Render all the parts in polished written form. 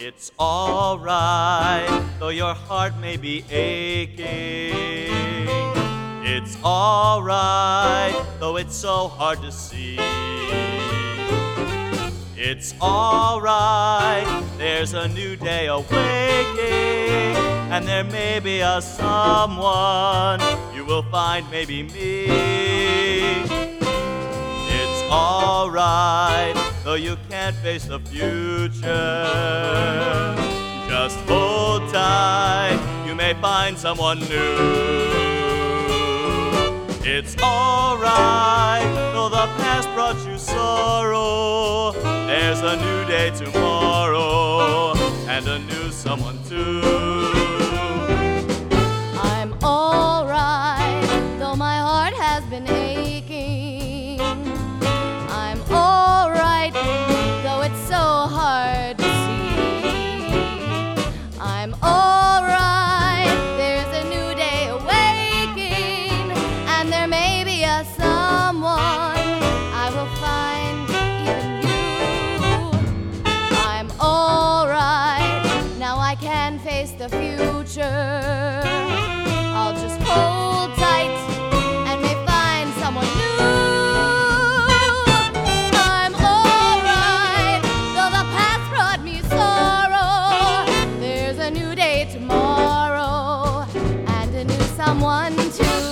It's alright, though your heart may be aching. It's alright, though it's so hard to see. It's alright, there's a new day awaking, and there may be a someone you will find, maybe me. It's alright, though you can't face the future. Just hold tight, you may find someone new. It's alright, though the past brought you sorrow. There's a new day tomorrow, and a new someone too. I'm alright, though my heart has been aching. I'm alright, though it's so hard to see. I'm alright, there's a new day awaking, and there may be a someone I will find, even you. I'm alright, now I can face the future. I'll just hold tight and may find someone new. I'm alright, though the past brought me sorrow. There's a new day tomorrow, and a new someone too.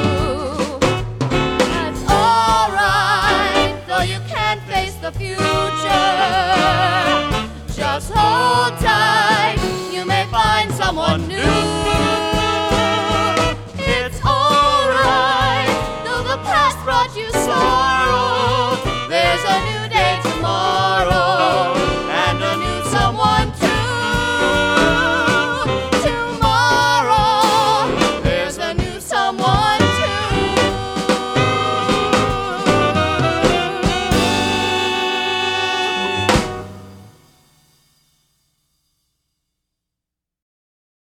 It's alright, though you can't face the future. Just hold tight, you may find someone new. It's alright, though the past brought you sorrow. There's a new